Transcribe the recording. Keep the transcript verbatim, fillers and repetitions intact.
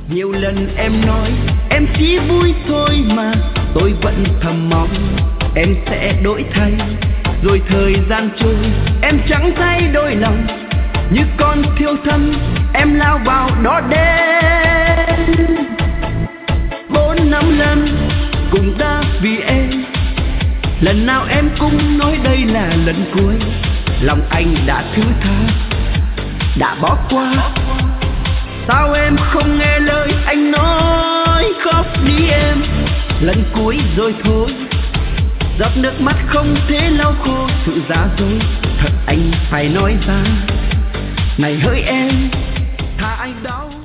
Nhiều lần em nói em chỉ vui thôi mà, tôi vẫn thầm mong em sẽ đổi thay. Rồi thời gian trôi em chẳng thay đổi lòng, như con thiêu thân em lao vào đó đêm. Bốn năm lần cũng đã vì em, lần nào em cũng nói đây là lần cuối. Lòng anh đã thứ tha, đã bỏ qua. Sao em không nghe lời anh nói khóc đi em, lần cuối rồi thôi. Giọt nước mắt không thể lau khô sự giả dối, thật anh phải nói ra. Này hỡi em, tha anh đau.